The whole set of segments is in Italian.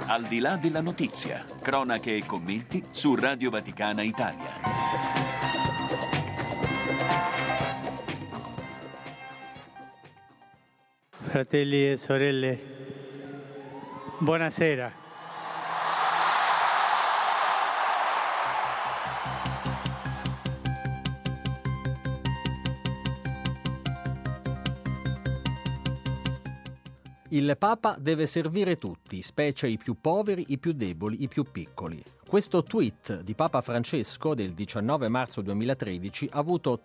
Al di là della notizia, cronache e commenti su Radio Vaticana Italia. Fratelli e sorelle, buonasera. Il Papa deve servire tutti, specie i più poveri, i più deboli, i più piccoli. Questo tweet di Papa Francesco del 19 marzo 2013 ha avuto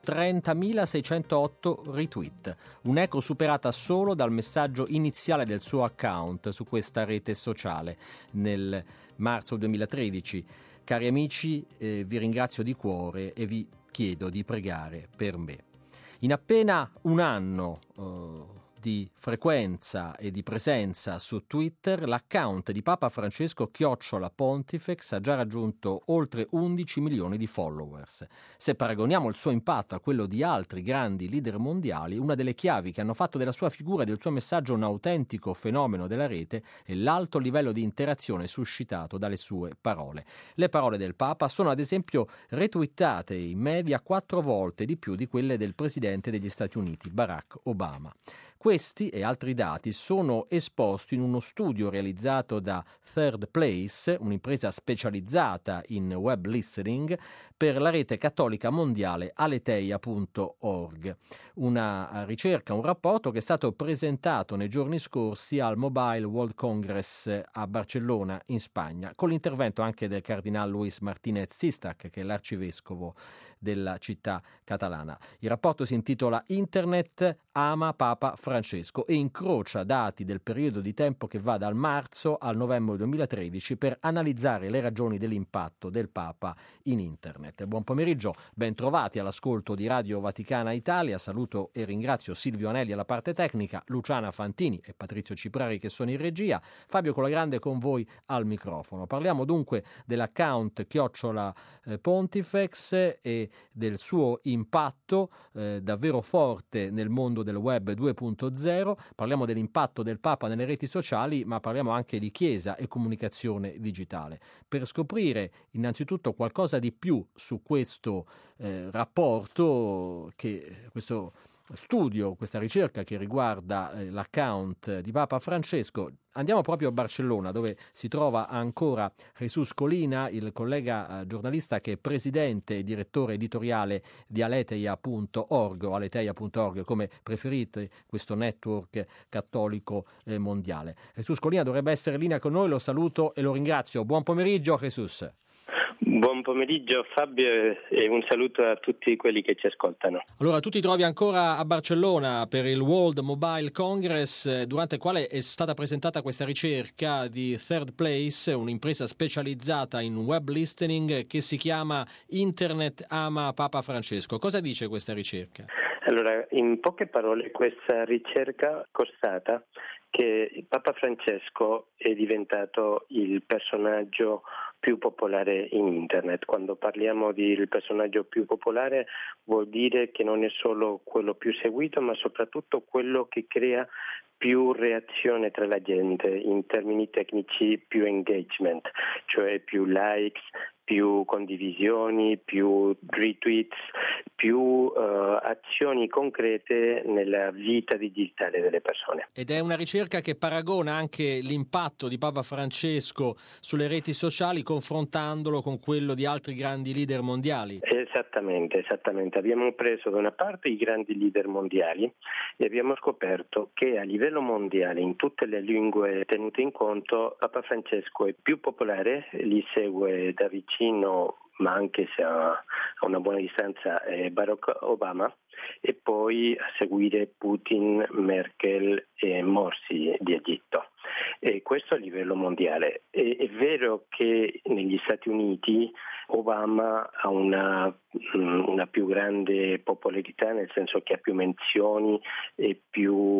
30.608 retweet, un'eco superata solo dal messaggio iniziale del suo account su questa rete sociale nel marzo 2013. Cari amici, vi ringrazio di cuore e vi chiedo di pregare per me. In appena un anno di frequenza e di presenza su Twitter, l'account di Papa Francesco @Pontifex ha già raggiunto oltre 11 milioni di followers. Se paragoniamo il suo impatto a quello di altri grandi leader mondiali, una delle chiavi che hanno fatto della sua figura e del suo messaggio un autentico fenomeno della rete è l'alto livello di interazione suscitato dalle sue parole. Le parole del Papa sono ad esempio retweetate in media 4 volte di più di quelle del presidente degli Stati Uniti, Barack Obama. Questi e altri dati sono esposti in uno studio realizzato da Third Place, un'impresa specializzata in web listening, per la rete cattolica mondiale aleteia.org. Una ricerca, un rapporto che è stato presentato nei giorni scorsi al Mobile World Congress a Barcellona, in Spagna, con l'intervento anche del cardinale Luis Martínez Cistach, che è l'arcivescovo della città catalana. Il rapporto si intitola Internet ama Papa Francesco e incrocia dati del periodo di tempo che va dal marzo al novembre 2013 per analizzare le ragioni dell'impatto del Papa in Internet. Buon pomeriggio, ben trovati all'ascolto di Radio Vaticana Italia. Saluto e ringrazio Silvio Anelli alla parte tecnica, Luciana Fantini e Patrizio Ciprari che sono in regia, Fabio Colagrande con voi al microfono. Parliamo dunque dell'account @Pontifex e del suo impatto davvero forte nel mondo del web 2.0. Parliamo dell'impatto del Papa nelle reti sociali, ma parliamo anche di Chiesa e comunicazione digitale. Per scoprire innanzitutto qualcosa di più su questo rapporto, questo studio, questa ricerca che riguarda l'account di Papa Francesco, andiamo proprio a Barcellona, dove si trova ancora Jesús Colina, il collega giornalista che è presidente e direttore editoriale di aleteia.org o aleteia.org, come preferite, questo network cattolico mondiale. Jesús Colina dovrebbe essere in linea con noi, lo saluto e lo ringrazio. Buon pomeriggio Jesús. Buon pomeriggio Fabio e un saluto a tutti quelli che ci ascoltano. Allora, tu ti trovi ancora a Barcellona per il World Mobile Congress, durante il quale è stata presentata questa ricerca di Third Place, un'impresa specializzata in web listening che si chiama Internet ama Papa Francesco. Cosa dice questa ricerca? Allora, in poche parole, questa ricerca constata che Papa Francesco è diventato il personaggio più popolare in Internet. Quando parliamo del personaggio più popolare vuol dire che non è solo quello più seguito, ma soprattutto quello che crea più reazione tra la gente, in termini tecnici più engagement, cioè più likes, più condivisioni, più retweets, più azioni concrete nella vita digitale delle persone. Ed è una ricerca che paragona anche l'impatto di Papa Francesco sulle reti sociali confrontandolo con quello di altri grandi leader mondiali. Esattamente. Abbiamo preso da una parte i grandi leader mondiali e abbiamo scoperto che a livello mondiale, in tutte le lingue tenute in conto, Papa Francesco è più popolare, li segue da vicino, ma anche se a una buona distanza, Barack Obama, e poi a seguire Putin, Merkel e Morsi di Egitto. E questo a livello mondiale. È vero che negli Stati Uniti Obama ha una più grande popolarità, nel senso che ha più menzioni e più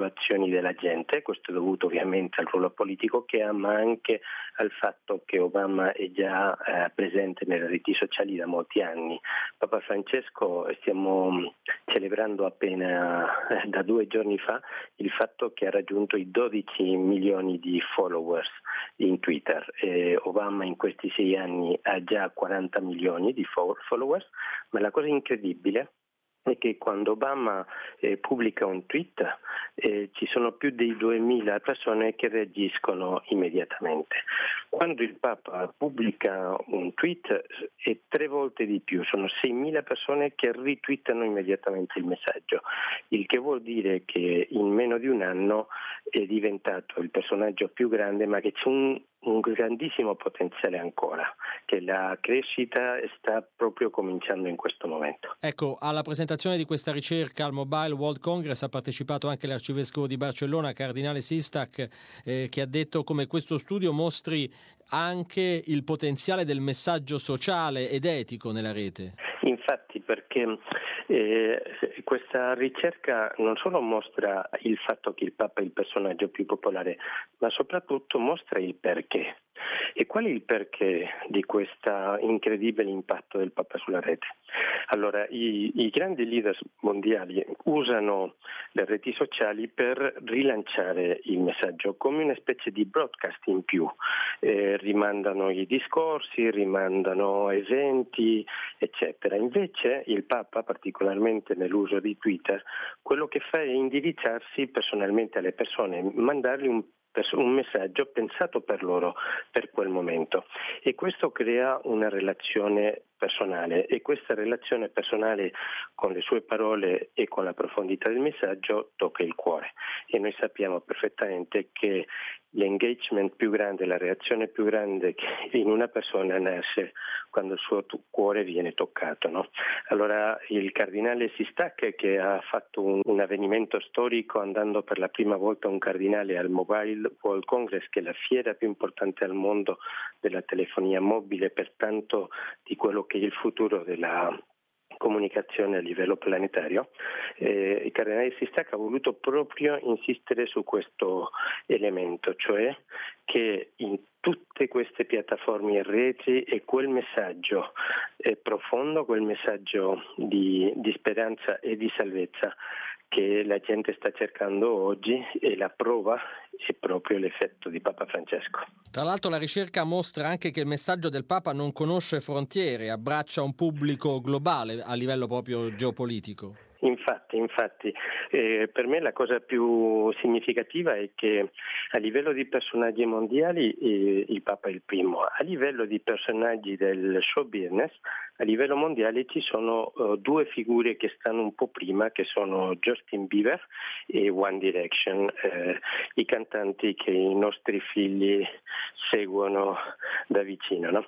motivazioni della gente. Questo è dovuto ovviamente al ruolo politico che ha, ma anche al fatto che Obama è già presente nelle reti sociali da molti anni. Papa Francesco, stiamo celebrando appena da 2 giorni fa il fatto che ha raggiunto i 12 milioni di followers in Twitter. Obama in questi 6 anni ha già 40 milioni di followers, ma la cosa incredibile è che quando Obama pubblica un tweet ci sono più di 2000 persone che reagiscono immediatamente. Quando il Papa pubblica un tweet è 3 volte di più, sono 6.000 persone che ritwittano immediatamente il messaggio, il che vuol dire che in meno di un anno è diventato il personaggio più grande, ma che c'è un grandissimo potenziale ancora, che la crescita sta proprio cominciando in questo momento. Ecco, alla presentazione di questa ricerca al Mobile World Congress ha partecipato anche l'arcivescovo di Barcellona, Cardinale Sistach, che ha detto come questo studio mostri anche il potenziale del messaggio sociale ed etico nella rete. Infatti, perché questa ricerca non solo mostra il fatto che il Papa è il personaggio più popolare, ma soprattutto mostra il perché. E qual è il perché di questo incredibile impatto del Papa sulla rete? Allora, i grandi leader mondiali usano le reti sociali per rilanciare il messaggio come una specie di broadcast in più. Rimandano i discorsi, rimandano eventi, eccetera. Invece il Papa, particolarmente nell'uso di Twitter, quello che fa è indirizzarsi personalmente alle persone, mandargli un messaggio pensato per loro, per quel momento, e questo crea una relazione personale, e questa relazione personale con le sue parole e con la profondità del messaggio tocca il cuore, e noi sappiamo perfettamente che l'engagement più grande, la reazione più grande che in una persona nasce quando il suo cuore viene toccato, no? Allora il cardinale Sistach, che ha fatto un avvenimento storico andando per la prima volta un cardinale al Mobile World Congress, che è la fiera più importante al mondo della telefonia mobile, pertanto di quello che è il futuro della comunicazione a livello planetario, il cardinale Sistach ha voluto proprio insistere su questo elemento, cioè che in tutte queste piattaforme e reti è quel messaggio profondo, quel messaggio di speranza e di salvezza che la gente sta cercando oggi, e la prova è proprio l'effetto di Papa Francesco. Tra l'altro la ricerca mostra anche che il messaggio del Papa non conosce frontiere, abbraccia un pubblico globale a livello proprio geopolitico. Infatti, per me la cosa più significativa è che a livello di personaggi mondiali il Papa è il primo, a livello di personaggi del show business, a livello mondiale ci sono 2 figure che stanno un po' prima, che sono Justin Bieber e One Direction, i cantanti che i nostri figli seguono da vicino, no?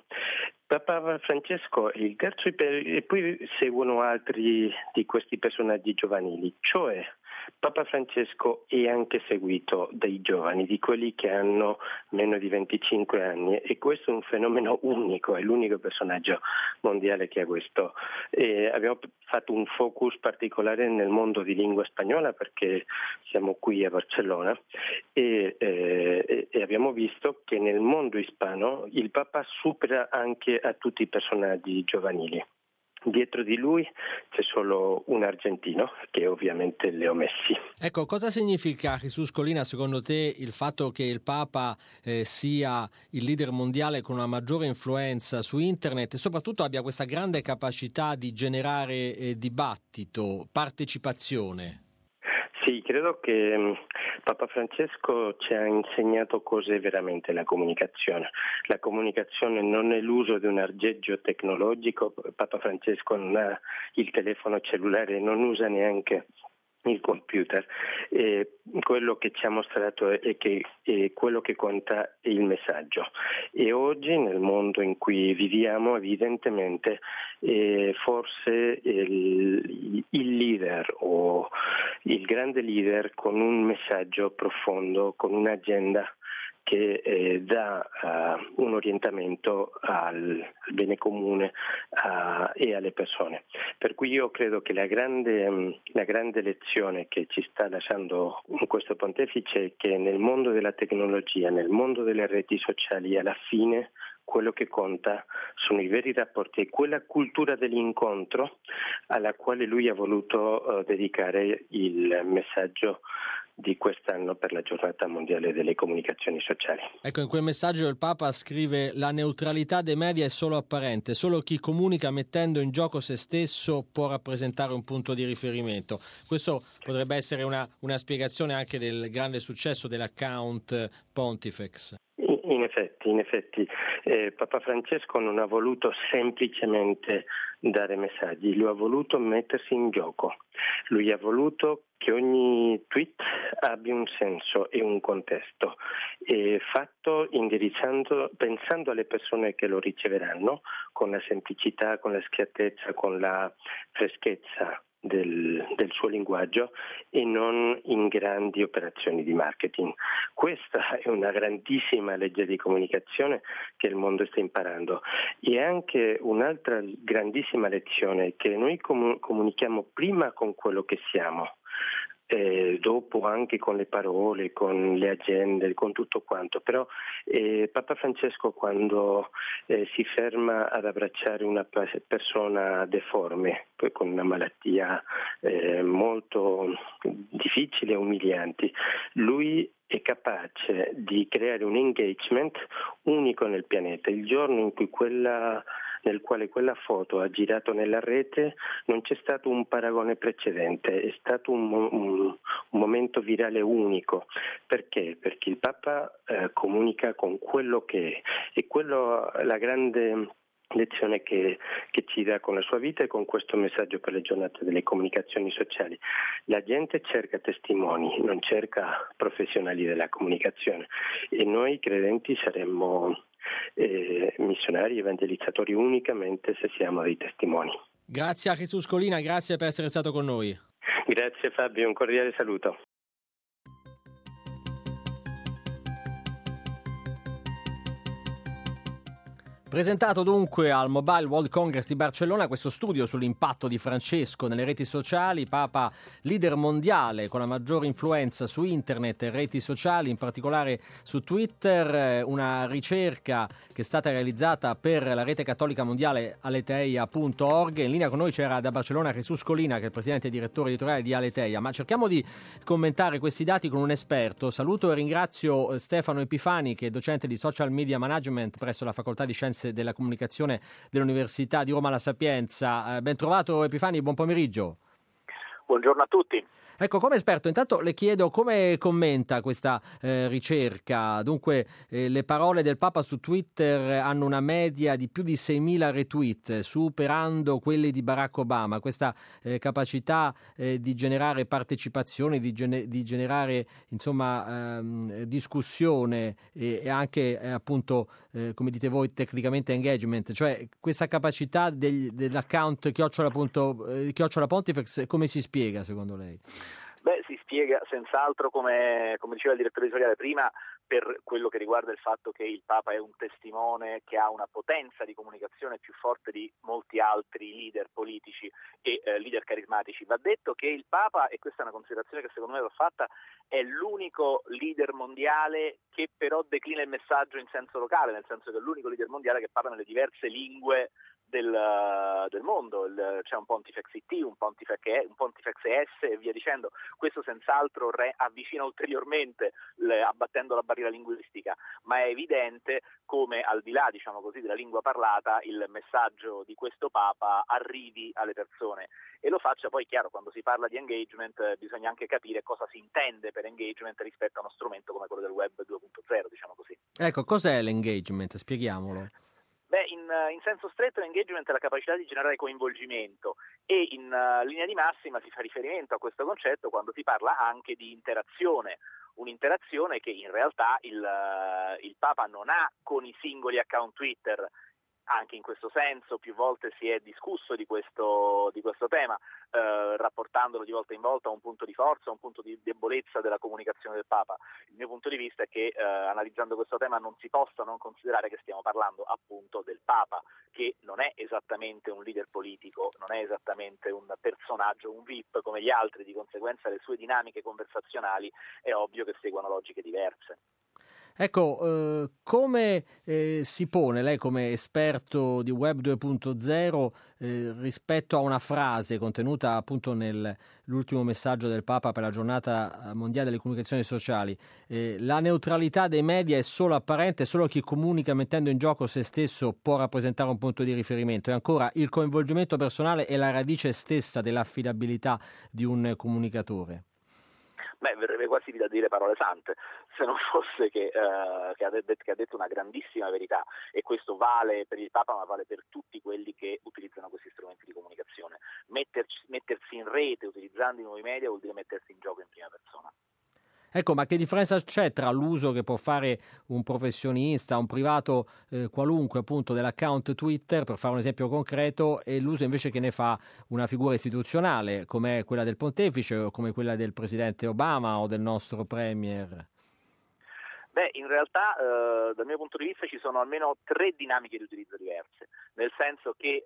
Papa Francesco è il terzo, e poi seguono altri di questi personaggi giovanili, cioè Papa Francesco è anche seguito dai giovani, di quelli che hanno meno di 25 anni, e questo è un fenomeno unico, è l'unico personaggio mondiale che ha questo. Abbiamo fatto un focus particolare nel mondo di lingua spagnola perché siamo qui a Barcellona, e abbiamo visto che nel mondo ispano il Papa supera anche a tutti i personaggi giovanili. Dietro di lui c'è solo un argentino, che è ovviamente Leo Messi. Ecco, cosa significa, Jesus Colina, secondo te, il fatto che il Papa sia il leader mondiale con una maggiore influenza su internet e soprattutto abbia questa grande capacità di generare dibattito, partecipazione? Sì, credo che Papa Francesco ci ha insegnato cos'è veramente la comunicazione. La comunicazione non è l'uso di un aggeggio tecnologico. Papa Francesco non ha il telefono cellulare, non usa neanche il computer. Quello che ci ha mostrato è che quello che conta è il messaggio, e oggi nel mondo in cui viviamo evidentemente forse il leader o il grande leader con un messaggio profondo, con un'agenda che dà un orientamento al bene comune e alle persone. Per cui io credo che la grande lezione che ci sta lasciando questo pontefice è che nel mondo della tecnologia, nel mondo delle reti sociali, alla fine quello che conta sono i veri rapporti e quella cultura dell'incontro alla quale lui ha voluto dedicare il messaggio di quest'anno per la giornata mondiale delle comunicazioni sociali. Ecco, in quel messaggio il Papa scrive: la neutralità dei media è solo apparente, solo chi comunica mettendo in gioco se stesso può rappresentare un punto di riferimento. Questo potrebbe essere una spiegazione anche del grande successo dell'account Pontifex. In effetti, Papa Francesco non ha voluto semplicemente dare messaggi, lui ha voluto mettersi in gioco, lui ha voluto che ogni tweet abbia un senso e un contesto, fatto pensando alle persone che lo riceveranno, con la semplicità, con la schiattezza, con la freschezza del suo linguaggio e non in grandi operazioni di marketing. Questa è una grandissima legge di comunicazione che il mondo sta imparando, e anche un'altra grandissima lezione che noi comunichiamo prima con quello che siamo, dopo anche con le parole, con le agende, con tutto quanto. Però Papa Francesco, quando si ferma ad abbracciare una persona deforme, poi con una malattia molto difficile e umiliante, lui è capace di creare un engagement unico nel pianeta. Il giorno in cui nel quale quella foto ha girato nella rete non c'è stato un paragone precedente, è stato un momento virale unico. Perché? Perché il Papa comunica con quello che è, e quello la grande lezione che ci dà con la sua vita e con questo messaggio per le giornate delle comunicazioni sociali. La gente cerca testimoni, non cerca professionali della comunicazione, e noi credenti saremmo missionari, evangelizzatori unicamente se siamo dei testimoni. Grazie a Jesus Colina, grazie per essere stato con noi. Grazie Fabio, un cordiale saluto. Presentato dunque al Mobile World Congress di Barcellona questo studio sull'impatto di Francesco nelle reti sociali, Papa leader mondiale con la maggiore influenza su internet e reti sociali, in particolare su Twitter, una ricerca che è stata realizzata per la rete cattolica mondiale aleteia.org. In linea con noi c'era da Barcellona Jesus Colina, che è il presidente e direttore editoriale di Aleteia, ma cerchiamo di commentare questi dati con un esperto. Saluto e ringrazio Stefano Epifani, che è docente di Social Media Management presso la Facoltà di Scienze della Comunicazione dell'Università di Roma La Sapienza. Ben trovato Epifani, buon pomeriggio. Buongiorno a tutti. Ecco, come esperto, intanto le chiedo come commenta questa ricerca. Dunque, le parole del Papa su Twitter hanno una media di più di 6.000 retweet, superando quelli di Barack Obama. Questa capacità di generare partecipazione, di generare insomma discussione e anche appunto, come dite voi tecnicamente, engagement, cioè questa capacità dell'account chiocciola Pontifex, come si spiega secondo lei? Beh, si spiega senz'altro, come diceva il direttore editoriale prima, per quello che riguarda il fatto che il Papa è un testimone che ha una potenza di comunicazione più forte di molti altri leader politici e leader carismatici. Va detto che il Papa, e questa è una considerazione che secondo me va fatta, è l'unico leader mondiale che però declina il messaggio in senso locale, nel senso che è l'unico leader mondiale che parla nelle diverse lingue del mondo. C'è un Pontifex IT, un Pontifex ES e via dicendo. Questo senz'altro avvicina ulteriormente abbattendo la barriera linguistica, ma è evidente come, al di là, diciamo così, della lingua parlata, il messaggio di questo Papa arrivi alle persone e lo faccia. Poi, chiaro, quando si parla di engagement bisogna anche capire cosa si intende per engagement rispetto a uno strumento come quello del web 2.0, diciamo così. Ecco, cos'è l'engagement? Spieghiamolo. Beh, in senso stretto l'engagement è la capacità di generare coinvolgimento, e in linea di massima si fa riferimento a questo concetto quando si parla anche di interazione, un'interazione che in realtà il Papa non ha con i singoli account Twitter, anche in questo senso più volte si è discusso di questo tema, rapportandolo di volta in volta a un punto di forza, a un punto di debolezza della comunicazione del Papa. Il mio punto di vista è che analizzando questo tema non si possa non considerare che stiamo parlando appunto del Papa, che non è esattamente un leader politico, non è esattamente un personaggio, un VIP come gli altri, di conseguenza le sue dinamiche conversazionali è ovvio che seguono logiche diverse. Ecco, come si pone lei come esperto di Web 2.0 rispetto a una frase contenuta appunto nell'ultimo messaggio del Papa per la giornata mondiale delle comunicazioni sociali? La neutralità dei media è solo apparente, solo chi comunica mettendo in gioco se stesso può rappresentare un punto di riferimento. E ancora, il coinvolgimento personale è la radice stessa dell'affidabilità di un comunicatore. Verrebbe quasi da dire parole sante, se non fosse che ha detto una grandissima verità, e questo vale per il Papa ma vale per tutti quelli che utilizzano questi strumenti di comunicazione. Mettersi in rete utilizzando i nuovi media vuol dire mettersi in gioco in prima persona. Ecco, ma che differenza c'è tra l'uso che può fare un professionista, un privato qualunque appunto dell'account Twitter, per fare un esempio concreto, e l'uso invece che ne fa una figura istituzionale come quella del pontefice o come quella del presidente Obama o del nostro premier? In realtà dal mio punto di vista ci sono almeno 3 dinamiche di utilizzo diverse, nel senso che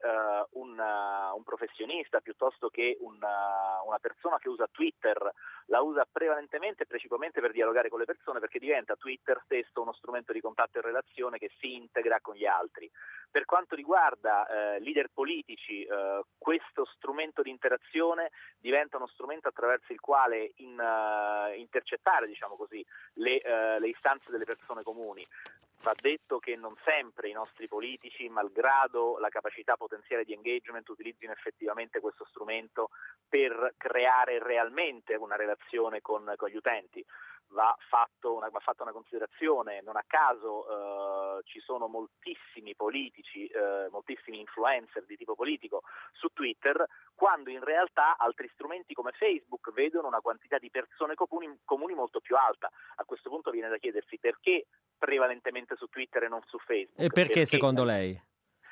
un professionista piuttosto che una persona che usa Twitter la usa prevalentemente e principalmente per dialogare con le persone, perché diventa Twitter stesso uno strumento di contatto e relazione che si integra con gli altri. Per quanto riguarda leader politici, questo strumento di interazione diventa uno strumento attraverso il quale intercettare, diciamo così, le istanze delle persone comuni. Va detto che non sempre i nostri politici, malgrado la capacità potenziale di engagement, utilizzino effettivamente questo strumento per creare realmente una relazione con gli utenti. Va fatta una considerazione, non a caso ci sono moltissimi politici, moltissimi influencer di tipo politico su Twitter, quando in realtà altri strumenti come Facebook vedono una quantità di persone comuni molto più alta. A questo punto viene da chiedersi perché prevalentemente su Twitter e non su Facebook. E perché secondo lei?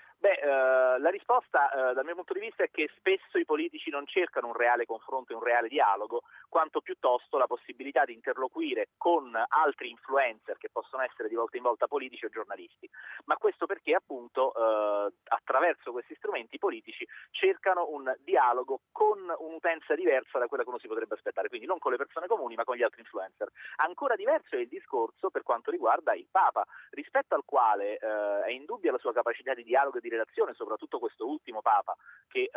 La risposta dal mio punto di vista è che spesso i politici non cercano un reale confronto e un reale dialogo, quanto piuttosto la possibilità di interloquire con altri influencer che possono essere di volta in volta politici o giornalisti. Ma questo perché appunto attraverso questi strumenti i politici cercano un dialogo con un'utenza diversa da quella che uno si potrebbe aspettare, quindi non con le persone comuni ma con gli altri influencer. Ancora diverso è il discorso per quanto riguarda il Papa, rispetto al quale è indubbia la sua capacità di dialogo e di relazione, soprattutto questo ultimo Papa che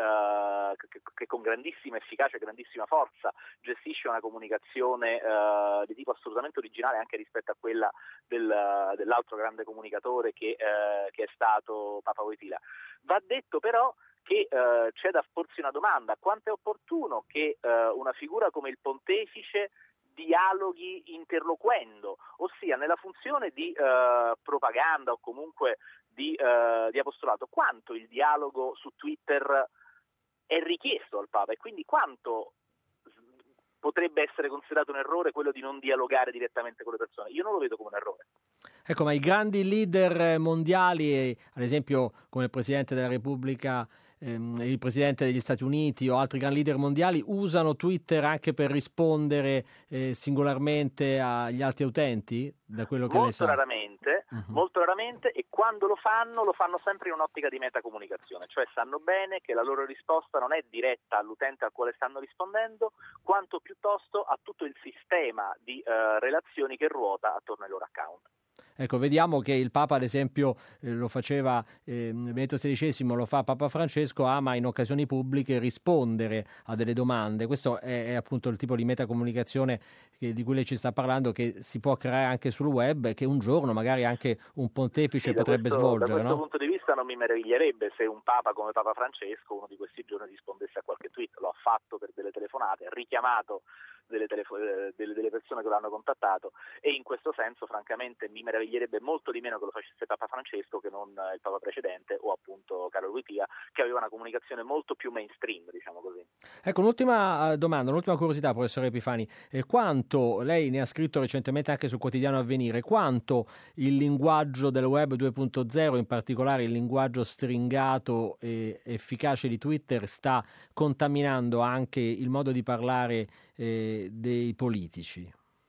con grandissima efficacia e grandissima forza gestisce una comunicazione di tipo assolutamente originale anche rispetto a quella dell'altro grande comunicatore che è stato Papa Wojtyla. Va detto però che c'è da porsi una domanda: quanto è opportuno che una figura come il pontefice dialoghi interloquendo, ossia nella funzione di propaganda o comunque di apostolato, quanto il dialogo su Twitter è richiesto al Papa e quindi quanto potrebbe essere considerato un errore quello di non dialogare direttamente con le persone. Io non lo vedo come un errore. Ecco, ma i grandi leader mondiali, ad esempio come il Presidente della Repubblica, il Presidente degli Stati Uniti o altri grandi leader mondiali, usano Twitter anche per rispondere singolarmente agli altri utenti? Da quello che molto raramente, e quando lo fanno sempre in un'ottica di metacomunicazione, cioè sanno bene che la loro risposta non è diretta all'utente al quale stanno rispondendo, quanto piuttosto a tutto il sistema di relazioni che ruota attorno ai loro account. Ecco, vediamo che il Papa, ad esempio, lo faceva Benedetto XVI, lo fa Papa Francesco, ama in occasioni pubbliche rispondere a delle domande. Questo è appunto il tipo di metacomunicazione di cui lei ci sta parlando, che si può creare anche sul web e che un giorno magari anche un pontefice potrebbe svolgere. Da questo no? punto di vista non mi meraviglierebbe se un Papa come Papa Francesco uno di questi giorni rispondesse a qualche tweet. Lo ha fatto per delle telefonate, ha richiamato delle persone che l'hanno contattato, e in questo senso francamente mi meraviglierebbe molto di meno che lo facesse Papa Francesco che non il Papa precedente o appunto Carlo Wojtyła, che aveva una comunicazione molto più mainstream, diciamo così. Ecco, un'ultima domanda, un'ultima curiosità, professore Epifani. Quanto, lei ne ha scritto recentemente anche sul quotidiano Avvenire, quanto il linguaggio del web 2.0, in particolare il linguaggio stringato e efficace di Twitter, sta contaminando anche il modo di parlare dei politici?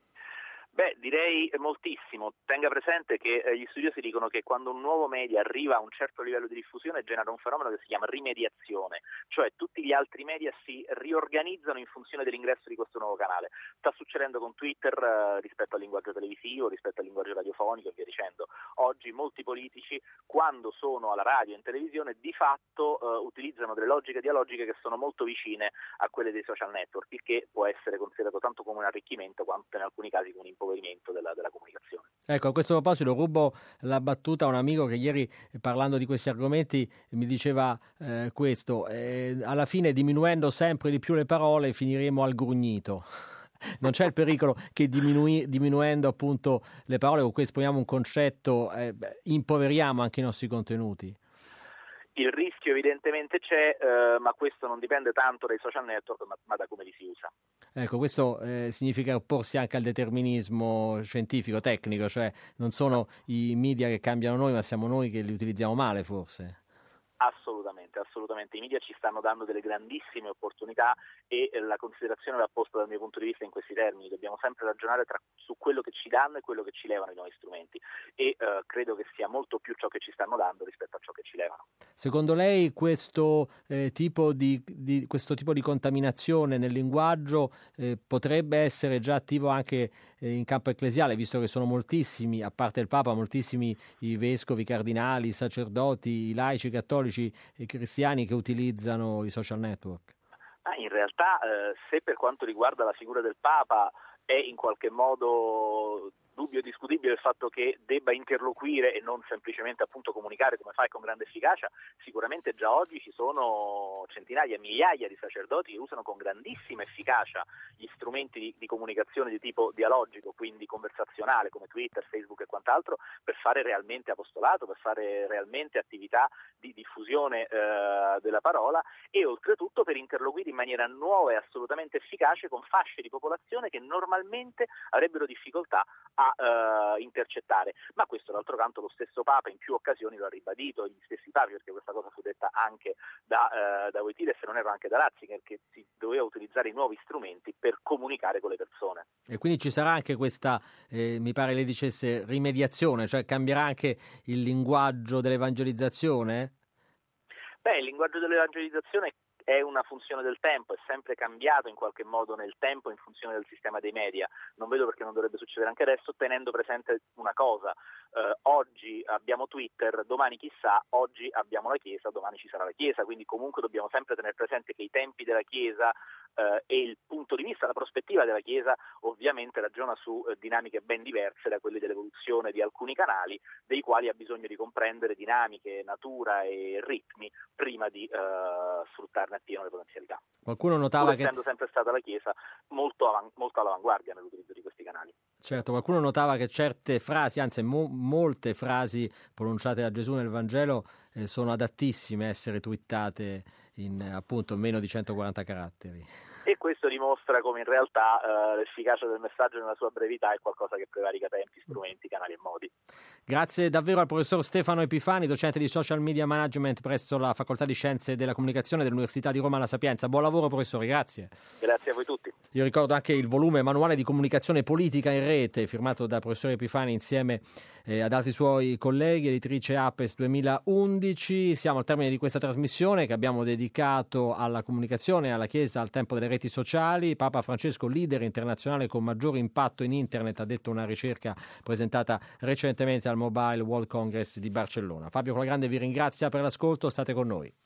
Beh, direi moltissimo. Tenga presente che gli studiosi dicono che quando un nuovo media arriva a un certo livello di diffusione genera un fenomeno che si chiama rimediazione, cioè tutti gli altri media si riorganizzano in funzione dell'ingresso di questo nuovo canale. Sta succedendo con Twitter rispetto al linguaggio televisivo, rispetto al linguaggio radiofonico e via dicendo. Oggi molti politici, quando sono alla radio e in televisione, di fatto utilizzano delle logiche dialogiche che sono molto vicine a quelle dei social network, il che può essere considerato tanto come un arricchimento quanto in alcuni casi come un impoverimento della comunicazione. Ecco, a questo proposito rubo la battuta a un amico che ieri, parlando di questi argomenti, mi diceva questo: alla fine, diminuendo sempre di più le parole, finiremo al grugnito. Non c'è il pericolo che diminuendo appunto le parole con cui esprimiamo un concetto impoveriamo anche i nostri contenuti? Il rischio evidentemente c'è, ma questo non dipende tanto dai social network, ma da come li si usa. Ecco, questo significa opporsi anche al determinismo scientifico, tecnico, cioè non sono i media che cambiano noi, ma siamo noi che li utilizziamo male, forse. Assolutamente. I media ci stanno dando delle grandissime opportunità e la considerazione va posta dal mio punto di vista in questi termini. Dobbiamo sempre ragionare su quello che ci danno e quello che ci levano i nuovi strumenti, e credo che sia molto più ciò che ci stanno dando rispetto a ciò che ci levano. Secondo lei questo tipo di contaminazione nel linguaggio potrebbe essere già attivo anche in campo ecclesiale, visto che sono moltissimi, a parte il Papa, moltissimi i vescovi, i cardinali, i sacerdoti, i laici cattolici e cristiani che utilizzano i social network? In realtà, se per quanto riguarda la figura del Papa è in qualche modo dubbio discutibile il fatto che debba interloquire e non semplicemente appunto comunicare come fa e con grande efficacia, sicuramente già oggi ci sono centinaia, migliaia di sacerdoti che usano con grandissima efficacia gli strumenti di comunicazione di tipo dialogico, quindi conversazionale, come Twitter, Facebook e quant'altro, per fare realmente apostolato, per fare realmente attività di diffusione della parola, e oltretutto per interloquire in maniera nuova e assolutamente efficace con fasce di popolazione che normalmente avrebbero difficoltà a intercettare. Ma questo, d'altro canto, lo stesso Papa in più occasioni lo ha ribadito, gli stessi papi, perché questa cosa fu detta anche da Wojtyła, e se non erro anche da Ratzinger, che si doveva utilizzare i nuovi strumenti per comunicare con le persone. E quindi ci sarà anche questa, mi pare lei dicesse, rimediazione, cioè cambierà anche il linguaggio dell'evangelizzazione? Il linguaggio dell'evangelizzazione è una funzione del tempo, è sempre cambiato in qualche modo nel tempo in funzione del sistema dei media. Non vedo perché non dovrebbe succedere anche adesso, tenendo presente una cosa: oggi abbiamo Twitter, domani chissà, oggi abbiamo la Chiesa, domani ci sarà la Chiesa, quindi comunque dobbiamo sempre tenere presente che i tempi della Chiesa e il punto di vista, la prospettiva della Chiesa ovviamente ragiona su dinamiche ben diverse da quelle dell'evoluzione di alcuni canali, dei quali ha bisogno di comprendere dinamiche, natura e ritmi prima di sfruttarne appieno le potenzialità. Qualcuno notava essendo sempre stata la Chiesa molto all'avanguardia nell'utilizzo di questi canali. Certo, qualcuno notava che certe frasi, anzi molte frasi pronunciate da Gesù nel Vangelo sono adattissime a essere twittate in appunto meno di 140 caratteri. E questo dimostra come in realtà l'efficacia del messaggio nella sua brevità è qualcosa che prevarica tempi, strumenti, canali e modi. Grazie davvero al professor Stefano Epifani, docente di Social Media Management presso la Facoltà di Scienze della Comunicazione dell'Università di Roma La Sapienza. Buon lavoro, professore, grazie. Grazie a voi tutti. Io ricordo anche il volume Manuale di comunicazione politica in rete, firmato dal professore Epifani insieme ad altri suoi colleghi, editrice Apes 2011. Siamo al termine di questa trasmissione che abbiamo dedicato alla comunicazione, alla Chiesa, al tempo delle reti sociali. Papa Francesco, leader internazionale con maggiore impatto in internet, ha detto una ricerca presentata recentemente al Mobile World Congress di Barcellona. Fabio Colagrande vi ringrazia per l'ascolto, state con noi.